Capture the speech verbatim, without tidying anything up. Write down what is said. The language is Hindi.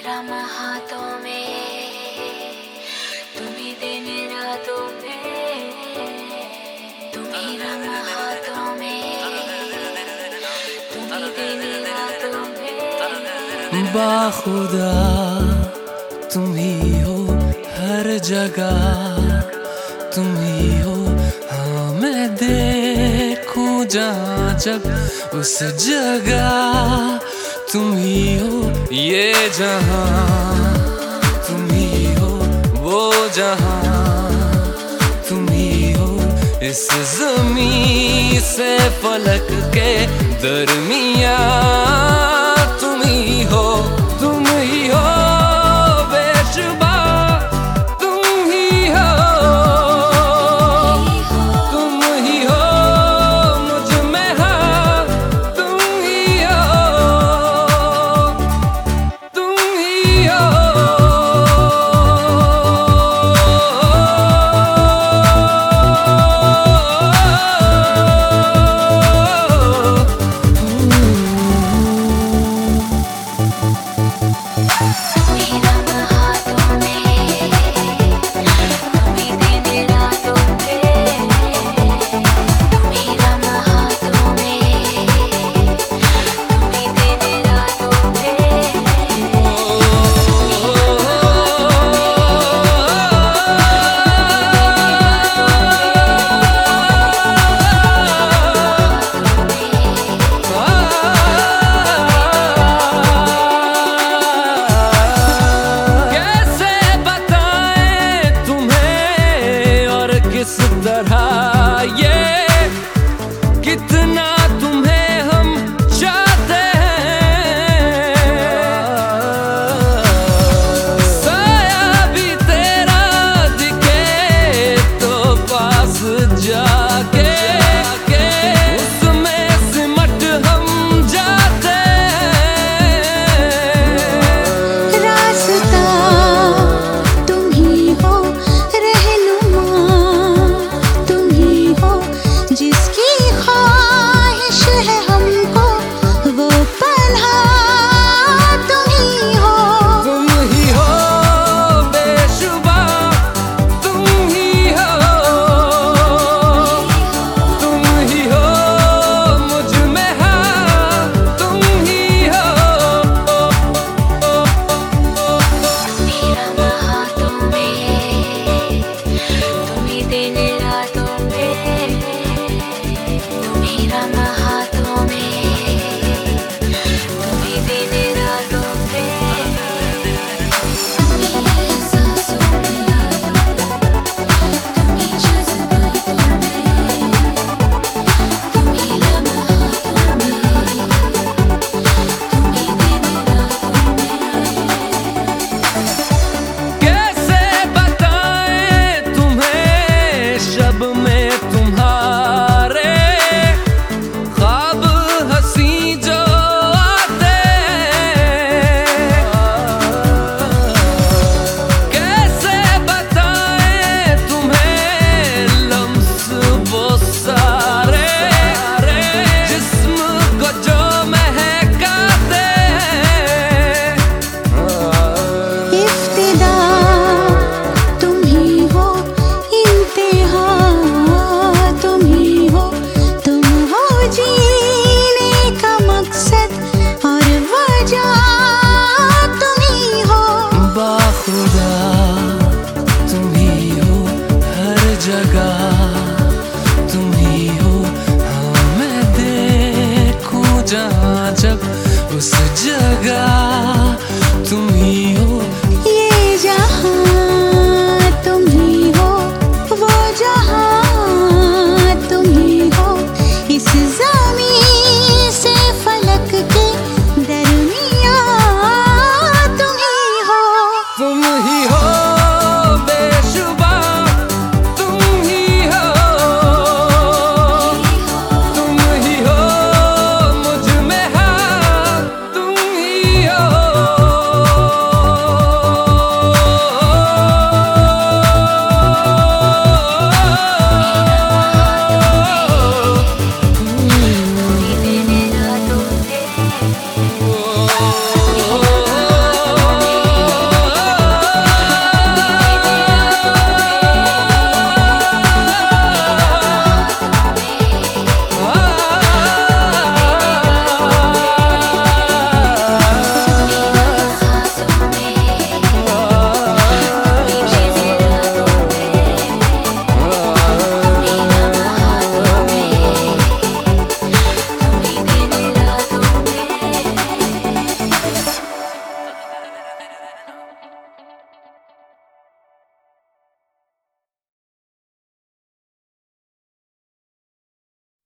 राम हाथों में, तुम्ही दिन रातों में, तुम्ही राम हाथों में, तुम्ही दिन रातों में। बाखुदा तुम ही हो हर जगह, तुम ही हो। हाँ मैं देखूं जहाँ जब उस जगह तुम ही हो। ये जहाँ तुम ही हो, वो जहाँ तुम ही हो। इस ज़मीं से फलक के दरमियाँ तुम ही हो, तुम ही हो। बेशुबा तुम ही हो, तुम ही हो। मुझ में हाँ तुम ही हो, तुम ही हो। किस तरह ये कितना तुम्हें हम चाहते हैं। साया भी तेरा दिखे तो पास जाके उसमें सिमट हम जाते हैं। रास्ता तुम ही हो, जिसकी ख्वाहिश है हमको वो पनाह तुम ही हो। तुम ही हो बेशुबा, तुम ही हो, तुम ही हो। मुझ में हाँ तुम ही हो। तुम्ही राम हाथों में, तुम्ही दिन रातों में, तुम्ही राम हाथों में, तुम्ही दिन रातों में, तुम्ही एहसासों में, तुम्ही जज्बातों में, तुम्ही राम हाथों में, तुम्ही दिन रातों में। कैसे बताएं तुम्हें शब में तुम्हारे ख्वाब हंसी जो आते हैं। कैसे बताएं तुम्हें लम्स वो सारे जिस्म को जो महकाते हैं। इफ्तिदा तुम ही हो, इंतहा तुम ही हो। तुम हो जीने का मकसद और वजह तुम ही हो। बाखुदा तुम ही हो हर जगह, तुम ही हो। हाँ मैं देखूं जहाँ जब उस जगह